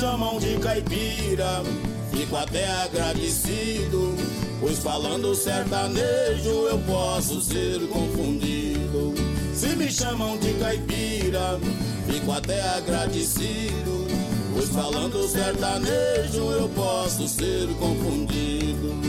chamam de caipira, fico até agradecido, pois falando sertanejo eu posso ser confundido. Se me chamam de caipira, fico até agradecido, pois falando sertanejo eu posso ser confundido.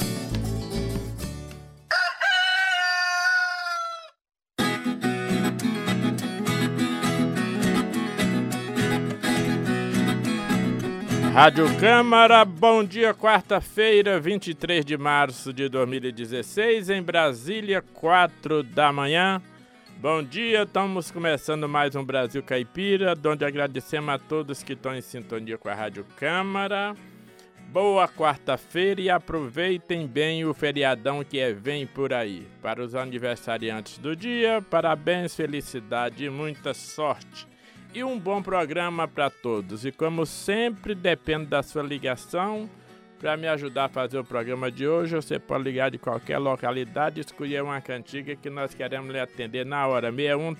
Rádio Câmara, bom dia, quarta-feira, 23 de março de 2016, em Brasília, 4 da manhã. Bom dia, estamos começando mais um Brasil Caipira, onde agradecemos a todos que estão em sintonia com a Rádio Câmara. Boa quarta-feira e aproveitem bem o feriadão que vem por aí. Para os aniversariantes do dia, parabéns, felicidade e muita sorte. E um bom programa para todos. E como sempre, depende da sua ligação. Para me ajudar a fazer o programa de hoje, você pode ligar de qualquer localidade e escolher uma cantiga que nós queremos lhe atender na hora.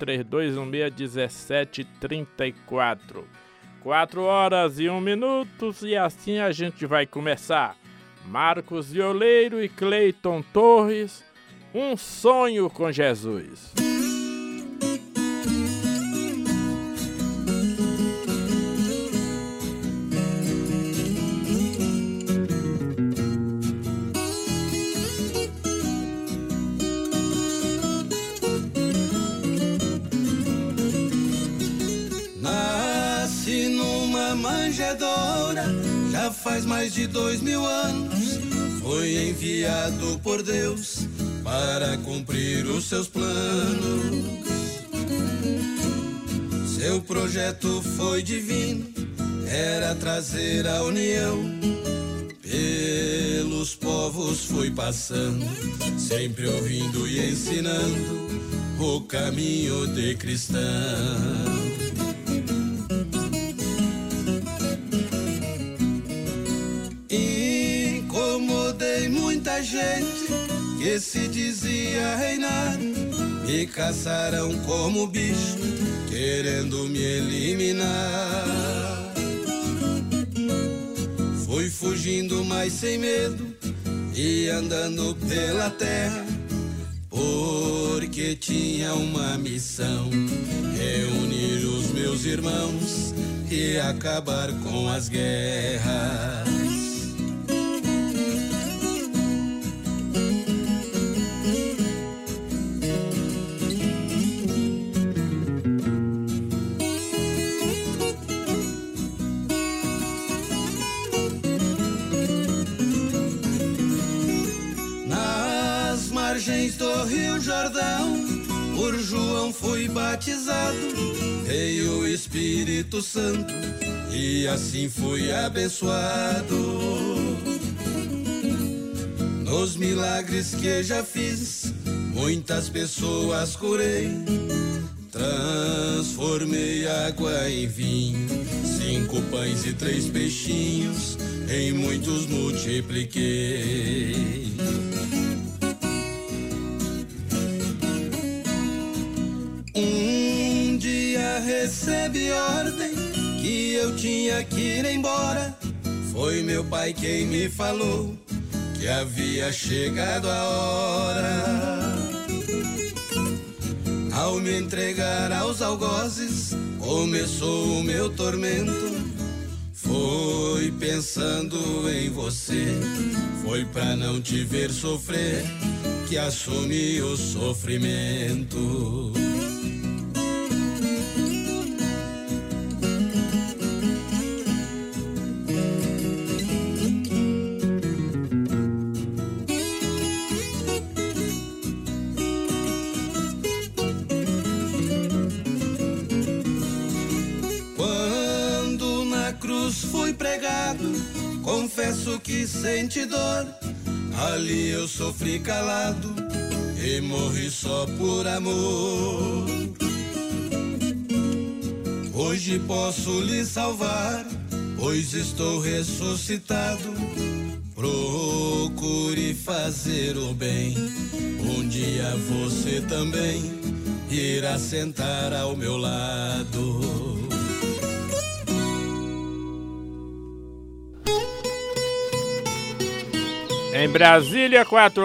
6132161734. 4 horas e 1 minuto e assim a gente vai começar. Marcos Violeiro e Cleiton Torres, Um Sonho com Jesus. Manjedoura, já faz mais de 2000 anos, foi enviado por Deus para cumprir os seus planos. Seu projeto foi divino, era trazer a união. Pelos povos foi passando, sempre ouvindo e ensinando o caminho de cristão. Muita gente que se dizia reinar, me caçaram como bicho, querendo me eliminar. Fui fugindo, mas sem medo, e andando pela terra, porque tinha uma missão: reunir os meus irmãos e acabar com as guerras. Do Rio Jordão, por João fui batizado, veio o Espírito Santo e assim fui abençoado. Nos milagres que já fiz, muitas pessoas curei, transformei água em vinho, 5 pães e 3 peixinhos, em muitos multipliquei. Um dia recebi ordem que eu tinha que ir embora. Foi meu pai quem me falou que havia chegado a hora. Ao me entregar aos algozes, começou o meu tormento. Foi pensando em você, foi pra não te ver sofrer que assumi o sofrimento. Confesso que senti dor, ali eu sofri calado e morri só por amor. Hoje posso lhe salvar, pois estou ressuscitado. Procure fazer o bem, um dia você também irá sentar ao meu lado. Em Brasília,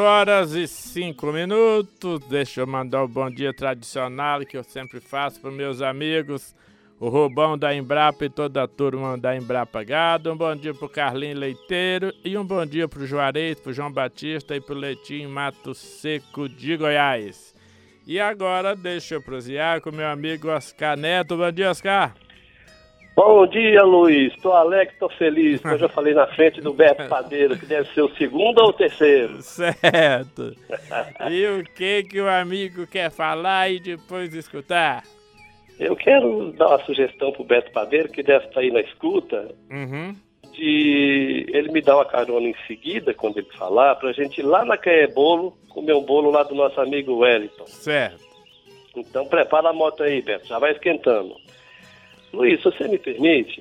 4h05. Deixa eu mandar o bom dia tradicional que eu sempre faço para meus amigos, o Rubão da Embrapa e toda a turma da Embrapa Gado. Um bom dia pro Carlinho Leiteiro e um bom dia pro Juarez, pro João Batista e pro Leitinho Mato Seco de Goiás. E agora deixa eu prosear com meu amigo Oscar Neto. Bom dia, Oscar. Bom dia, Luiz. Estou alegre, estou feliz. Eu já falei na frente do Beto Padeiro, que deve ser o segundo ou o terceiro. Certo. E o que o amigo quer falar e depois escutar? Eu quero dar uma sugestão pro Beto Padeiro, que deve estar aí na escuta, de ele me dar uma carona em seguida, quando ele falar, pra gente ir lá na Caebolo, comer um bolo lá do nosso amigo Wellington. Certo. Então prepara a moto aí, Beto, já vai esquentando. Luiz, se você me permite,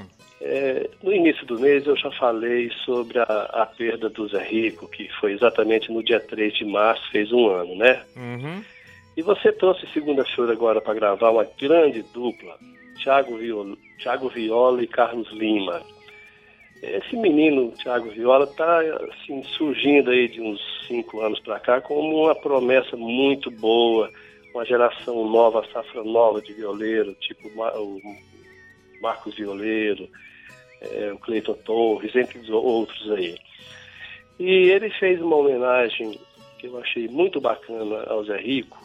no início do mês eu já falei sobre a perda do Zé Rico, que foi exatamente no dia 3 de março, fez um ano, né? E você trouxe segunda-feira agora para gravar uma grande dupla, Thiago Viola e Carlos Lima. Esse menino, Thiago Viola, está assim, surgindo aí de uns 5 anos para cá como uma promessa muito boa, uma geração nova, safra nova de violeiro, tipo o Marcos Violeiro, o Cleiton Torres, entre os outros aí. E ele fez uma homenagem que eu achei muito bacana ao Zé Rico,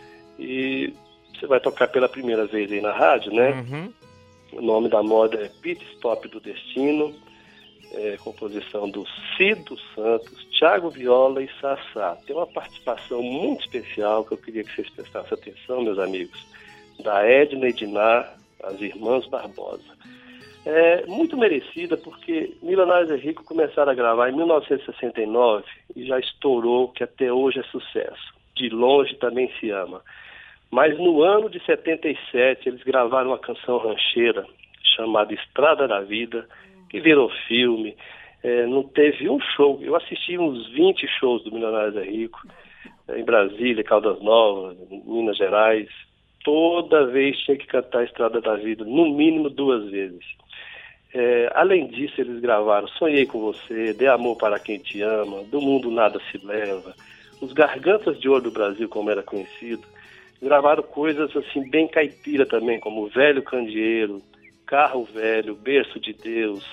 e você vai tocar pela primeira vez aí na rádio, né? O nome da moda é Pit Stop do Destino, composição do Cido Santos, Thiago Viola e Sassá. Tem uma participação muito especial que eu queria que vocês prestassem atenção, meus amigos, da Edna e Diná, as irmãs Barbosa. Muito merecida, porque Milionários é Rico começaram a gravar em 1969 e já estourou, que até hoje é sucesso. De longe também se ama. Mas no ano de 77 eles gravaram uma canção rancheira chamada Estrada da Vida, que virou filme. Não teve um show. Eu assisti uns 20 shows do Milionários é Rico, em Brasília, Caldas Novas, Minas Gerais. Toda vez tinha que cantar a Estrada da Vida, no mínimo 2 vezes. Além disso, eles gravaram Sonhei com Você, Dê Amor para Quem Te Ama, Do Mundo Nada Se Leva, Os Gargantas de Ouro do Brasil, como era conhecido. Gravaram coisas assim bem caipira também, como Velho Candeeiro, Carro Velho, Berço de Deus,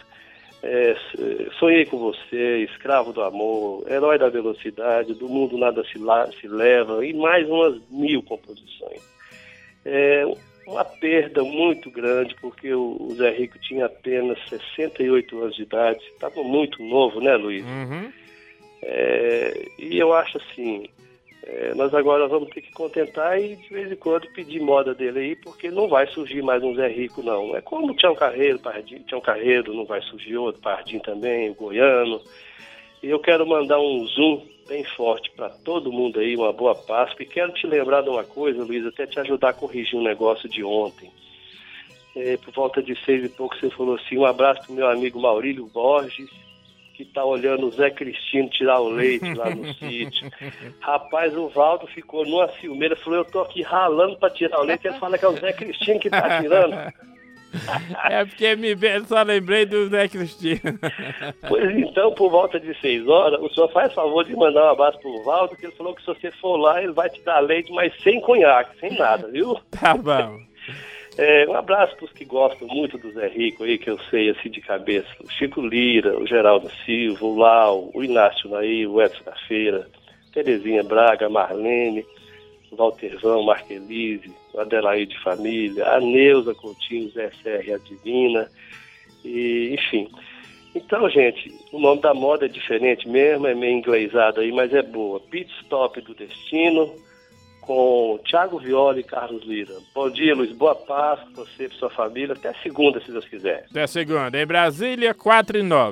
Sonhei com Você, Escravo do Amor, Herói da Velocidade, Do Mundo Nada Se Leva, e mais umas 1000 composições. Uma perda muito grande, porque o Zé Rico tinha apenas 68 anos de idade, estava muito novo, né, Luiz? E eu acho assim, nós agora vamos ter que contentar e de vez em quando pedir moda dele aí, porque não vai surgir mais um Zé Rico, não. É como o Tião Carreiro, não vai surgir outro, Pardim também, o Goiano. E eu quero mandar um zoom bem forte para todo mundo aí, uma boa Páscoa. E quero te lembrar de uma coisa, Luiz, até te ajudar a corrigir um negócio de ontem. Por volta de 6 e pouco você falou assim, um abraço pro meu amigo Maurílio Borges, que tá olhando o Zé Cristino tirar o leite lá no sítio. Rapaz, o Valdo ficou numa ciumeira, falou, eu tô aqui ralando para tirar o leite, ele fala que é o Zé Cristino que tá tirando. Porque só lembrei do Zé Cristino. Pois então, por volta de 6 horas, o senhor faz favor de mandar um abraço pro Valdo, que ele falou que se você for lá, ele vai te dar leite, mas sem conhaque, sem nada, viu? Tá bom. Um abraço para os que gostam muito do Zé Rico aí, que eu sei assim de cabeça. O Chico Lira, o Geraldo Silva, o Lau, o Inácio Naí, o Edson da Feira, Terezinha Braga, Marlene, o Waltervão, Marquelise, o Adelaide Família, a Neuza Coutinho, Zé Serra, a Divina, e, enfim. Então, gente, o nome da moda é diferente mesmo, é meio inglesado aí, mas é boa. Pit Stop do Destino, com Thiago Viola e Carlos Lira. Bom dia, Luiz. Boa Páscoa para você e para sua família. Até segunda, se Deus quiser. Até segunda. Em Brasília, 4h09.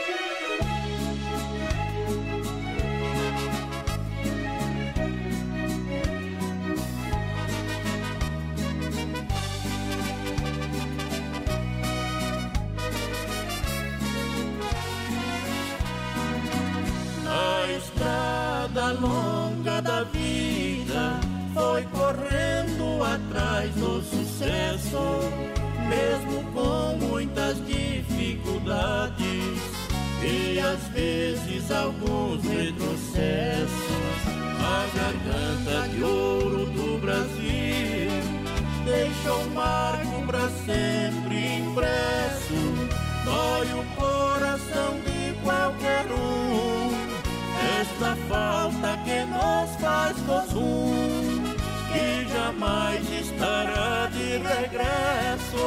Na estrada longa da vida foi correndo atrás do sucesso, mesmo com muitas dificuldades e às vezes mais alguns retrocessos. A garganta de ouro do Brasil deixou um marco pra sempre impresso. Dói o coração de qualquer um esta falta que nos faz costum, que jamais estará de regresso.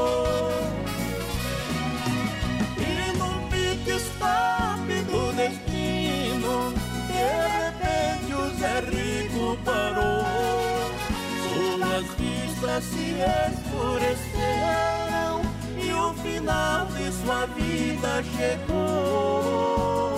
E no pit-stop do destino, de repente o Zé Rico parou. Suas vistas se escureceram e o final de sua vida chegou.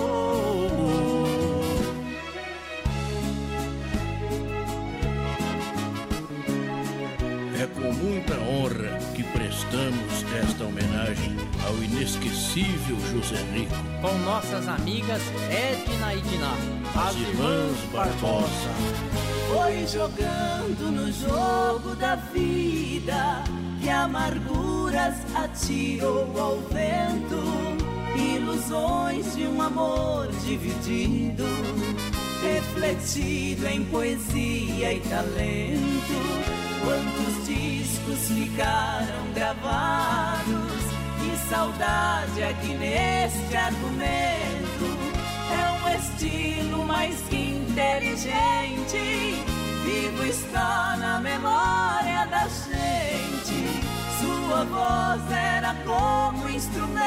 É com muita honra que prestamos esta homenagem ao inesquecível José Rico. Com nossas amigas Edna e Diná, as irmãs Barbosa. Foi jogando no jogo da vida que amarguras atirou ao vento, ilusões de um amor dividido, refletido em poesia e talento. Quantos discos ficaram gravados, que saudade aqui neste argumento. É um estilo mais que inteligente, vivo está na memória da gente. Sua voz era como instrumento.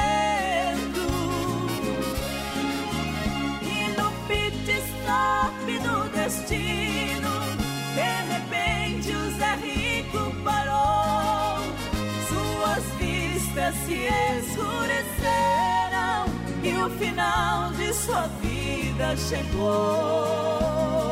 E no pit-stop do destino, de repente o Zé Rico parou. Suas vistas se escureceram e o final de sua vida chegou.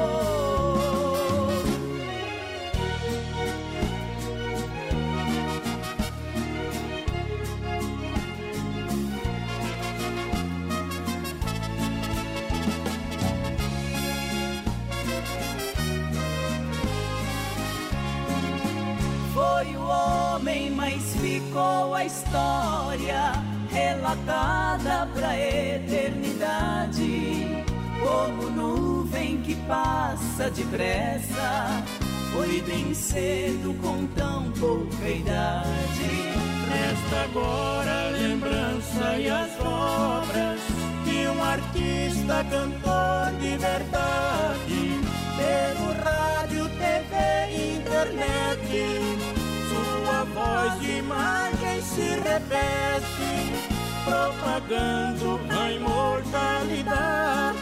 Foi o homem, mas ficou a história relatada pra eternidade. Como nuvem que passa depressa, foi bem cedo com tão pouca idade. Resta agora a lembrança e as obras de um artista, cantor de verdade. Pelo rádio, TV, internet, sua voz de imagem se repete, propagando a imortalidade.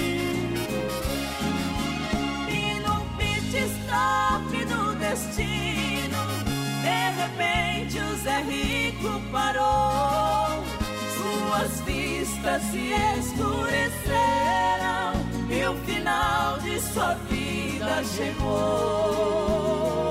E num pit-stop do destino, de repente o Zé Rico parou. Suas vistas se escureceram e o final de sua vida chegou.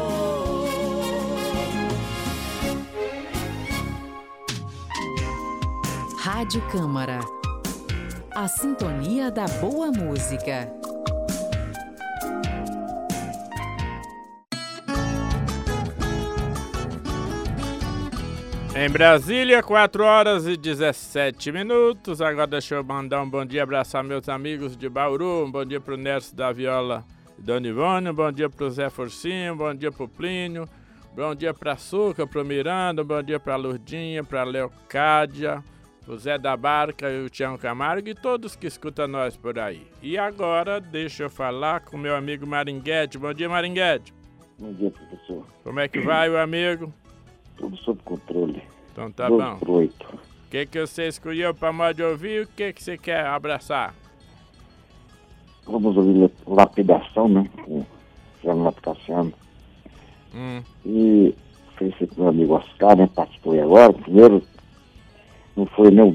Rádio Câmara, a sintonia da boa música. Em Brasília, 4 horas e 17 minutos. Agora deixa eu mandar um bom dia, abraçar meus amigos de Bauru. Um bom dia pro Nércio da Viola e Dona Ivone. Um bom dia pro Zé Forcinho. Um bom dia pro Plínio. Bom dia pra Açúcar, pro Miranda. Um bom dia pra Lourdinha, pra Leocádia, pro Zé da Barca e o Tião Camargo e todos que escutam nós por aí. E agora deixa eu falar com meu amigo Maringuete. Bom dia, Maringuete. Bom dia, professor. Como é que vai, o amigo? Tudo sob controle. Então tá 12 bom. por 8. O que você escolheu para modo de ouvir e o que você quer abraçar? Vamos ouvir Lapidação, né? Com Fernando Cassiano. E ofereci pro meu amigo Oscar, né? Participou aí agora. Primeiro, não foi nem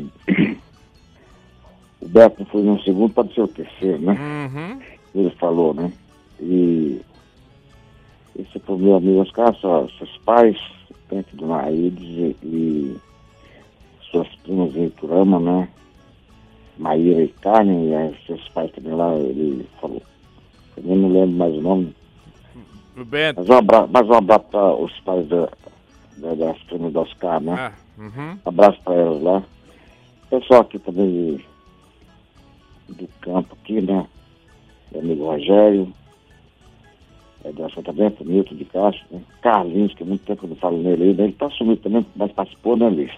o Beto, não foi nem o segundo, pode ser o terceiro, né? Ele falou, né? E esse foi o meu amigo Oscar, seus pais, Tente do Naídes e suas primas em Iturama, né? Maíra e Carmen, e seus pais também lá, ele falou. Eu nem não lembro mais o nome. O Beto. Mas um abraço para os pais das primas do Oscar, né? Abraço para elas lá. Pessoal aqui também do campo aqui, né? Meu amigo Rogério, da Santa Bento, Milton de Castro, né? Carlinhos, que há muito tempo que eu não falo nele aí, né? Ele tá sumido também, mas participou, né, Liz?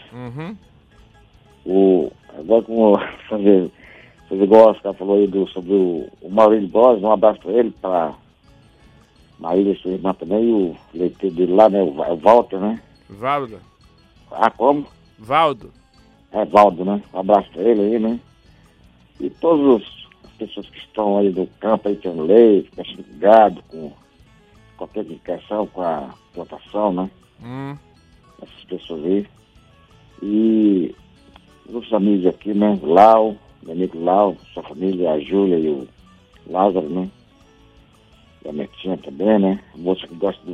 Agora como fazer igual o Oscar falou aí sobre o Maurício Borges, um abraço pra ele, pra Maíra, sua irmã também, e o leiteiro dele lá, né, o Walter, né? Valdo. Ah, como? Valdo. Valdo, né? Um abraço pra ele aí, né? E todas as pessoas que estão aí no campo, aí tem leite, mexendo com gado, com qualquer indicação, com a plantação, né? Essas pessoas aí. E os amigos aqui, né? Lau, meu amigo Lau, sua família, a Júlia e o Lázaro, né? E a Netinha também, né? A moça que gosta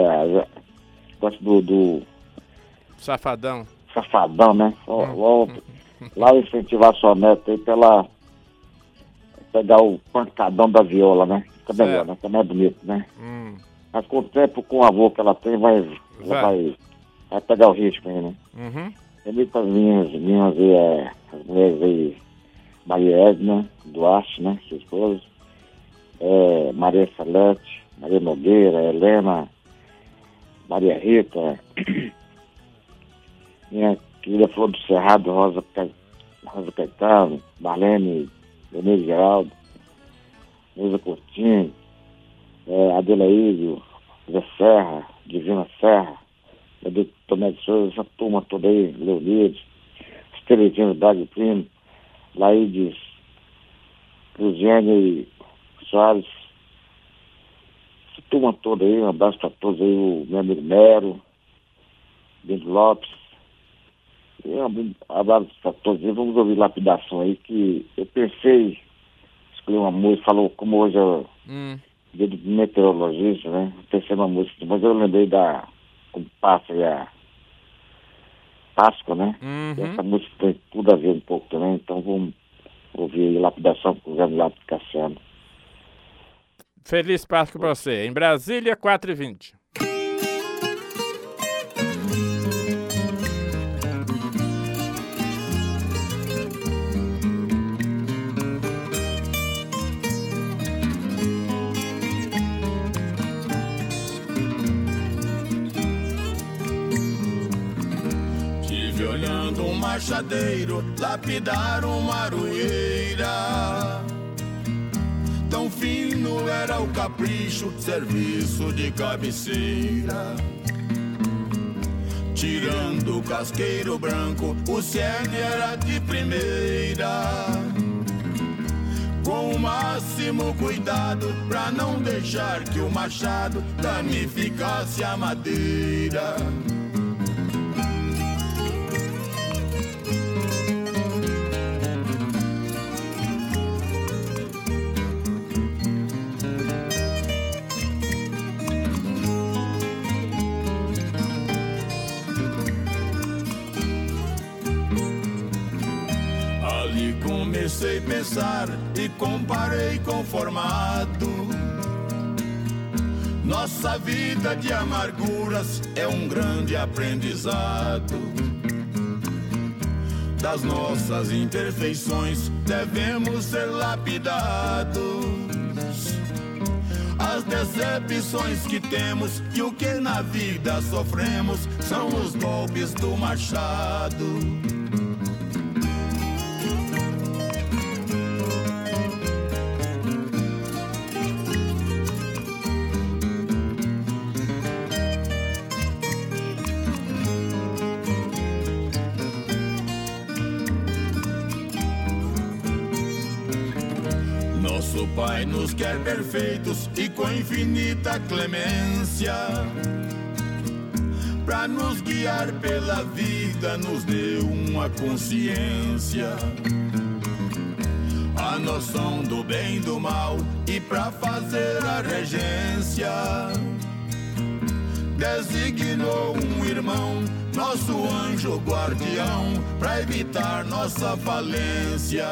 do Safadão. Safadão, né? Lá incentivar sua neta aí pra ela pegar o pancadão da viola, né? Fica melhor, né? Também é bonito, né? Mas com o tempo, com o avô que ela tem, vai pegar o ritmo aí, né? Também para as minhas aí, as mulheres aí, Maria Edna Duarte, né? Sua esposa. Maria Salete, Maria Nogueira, Helena, Maria Rita, minha querida Flor do Cerrado, Rosa Caetano, Marlene, Denise Geraldo, Neuza Coutinho, Adelaíde, Zé Serra, Divina Serra, Tomé de Souza, essa turma toda aí, Leonides, Terezinha Dagui Primo, Laídes, Luziane Soares, essa turma toda aí, um abraço para todos aí, o meu amigo Nero, Bento Lopes, e um abraço para todos aí. Vamos ouvir Lapidação aí, que eu pensei, escolhi uma música, falou como hoje é dia do meteorologista, né? Pensei numa música, mas eu lembrei como passa aí a Páscoa, né? E essa música tem tudo a ver um pouco também, então vamos ouvir aí Lapidação com o Zé Lápis Cassiano. Feliz Páscoa pra você. Em Brasília, 4h20. Tive olhando um machadeiro lapidar uma aroeira. Tão fino era o capricho, serviço de cabeceira. Tirando o casqueiro branco, o cerne era de primeira. Com o máximo cuidado, pra não deixar que o machado danificasse a madeira. Comecei a pensar e comparei com o formato. Nossa vida de amarguras é um grande aprendizado. Das nossas imperfeições devemos ser lapidados. As decepções que temos e o que na vida sofremos são os golpes do machado. Nosso Pai nos quer perfeitos e com infinita clemência. Pra nos guiar pela vida nos deu uma consciência. A noção do bem e do mal e pra fazer a regência designou um irmão, nosso anjo guardião, pra evitar nossa falência.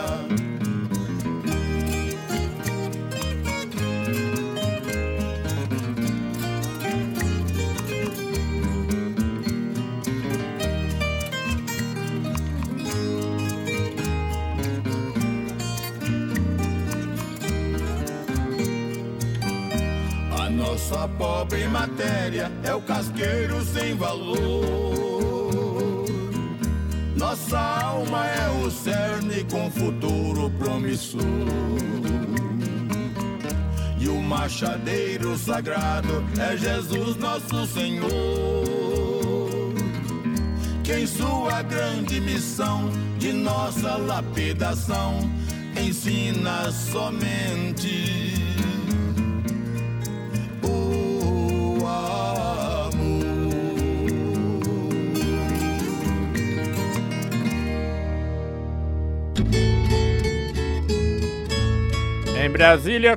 Nossa pobre matéria é o casqueiro sem valor. Nossa alma é o cerne com futuro promissor. E o machadeiro sagrado é Jesus nosso Senhor, que em sua grande missão de nossa lapidação ensina somente o amor. Em Brasília,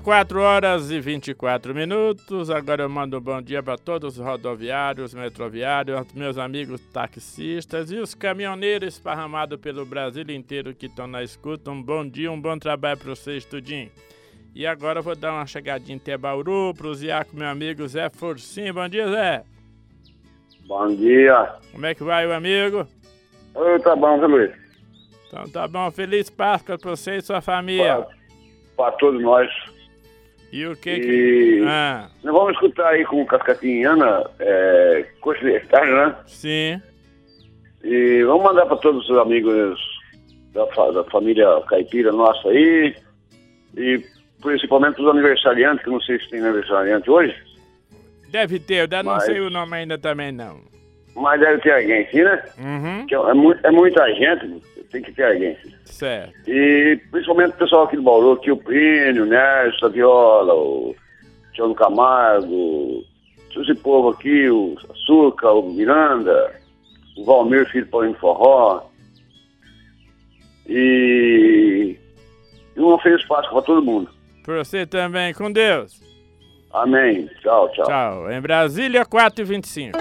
4h24. Agora eu mando um bom dia para todos os rodoviários, metroviários, meus amigos taxistas e os caminhoneiros esparramados pelo Brasil inteiro que estão na escuta. Um bom dia, um bom trabalho para vocês, tudinho. E agora eu vou dar uma chegadinha em Tebauru pro Ziaco, meu amigo Zé Forcinho. Bom dia, Zé. Bom dia. Como é que vai, meu amigo? Tá bom, Zé Luiz. Então tá bom. Feliz Páscoa para você e sua família. Para todos nós. E o que Nós vamos escutar aí com Cascatinhana, Coxa de Tarde, né? Sim. E vamos mandar para todos os amigos da família caipira nossa aí. E principalmente os aniversariantes, que não sei se tem aniversariante hoje. Deve ter, eu não sei o nome ainda também não. Mas deve ter alguém, sim, né? Uhum. Que é muita gente, tem que ter alguém. Sim. Certo. E principalmente o pessoal aqui do Bauru, aqui o Plínio, o Nércio, a Viola, o Tiago Camargo, esse povo aqui, o Açúcar, o Miranda, o Valmir, filho do Paulinho Forró. E uma feliz Páscoa para todo mundo. Para você também, com Deus. Amém. Tchau, tchau. Tchau. Em Brasília, 4h25.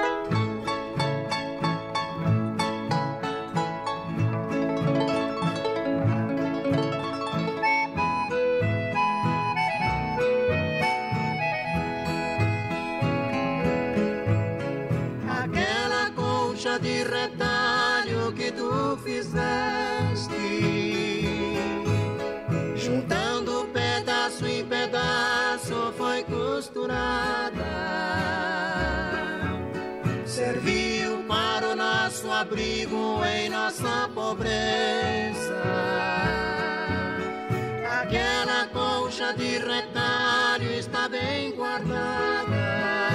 Aquela concha de retalho que tu fizeste, juntando pedaço em pedaço, foi costurada. Serviu para o nosso abrigo em nossa pobreza. Aquela concha de retalho está bem guardada.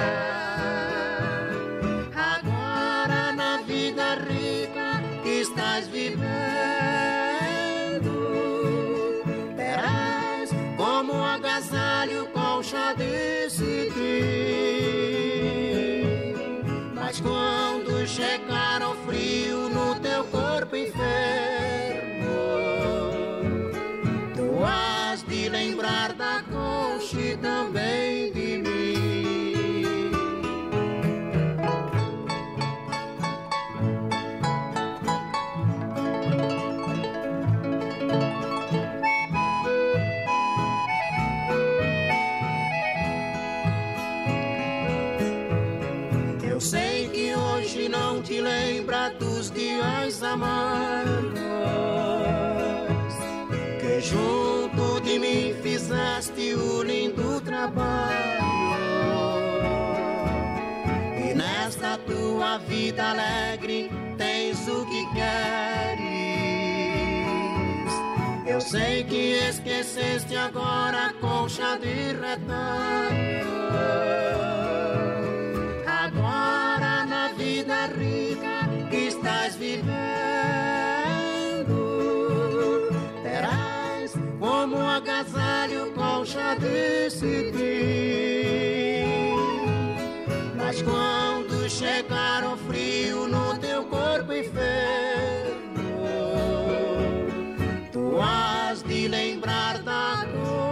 Agora na vida rica que estás vivendo, terás como agasalho concha de cetim. Mas quando chegar o frio no teu corpo enfermo, tu has de lembrar da concha e também de mim. Eu sei que hoje não te lembra dos dias amargos que junto de mim fizeste o lindo trabalho. E nesta tua vida alegre tens o que queres. Eu sei que esqueceste agora a concha de retalho. Agora na vida rica que estás vivendo, terás como agasalho concha de cetim. Mas quando chegar o frio no teu corpo enfermo, tu has de lembrar da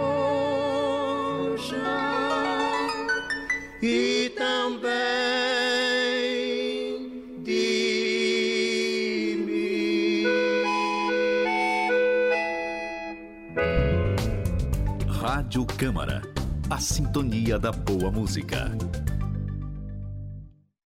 concha e também de mim. Rádio Câmara, a sintonia da boa música.